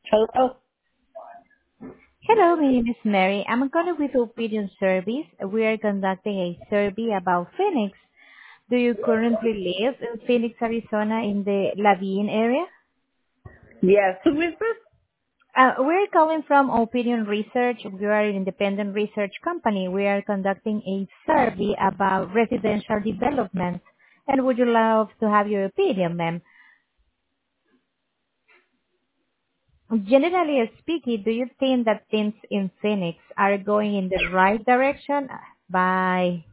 Hello? Hello, my name is Mary. I'm calling with Opinion Service. We are conducting a survey about Phoenix. Do you currently live in Phoenix, Arizona in the Laveen area? Yes. Who is this? We're calling from Opinion Research. We are an independent research company. We are conducting a survey about residential development. And would you love to have your opinion, ma'am? Generally speaking, do you think that things in Phoenix are going in the right direction by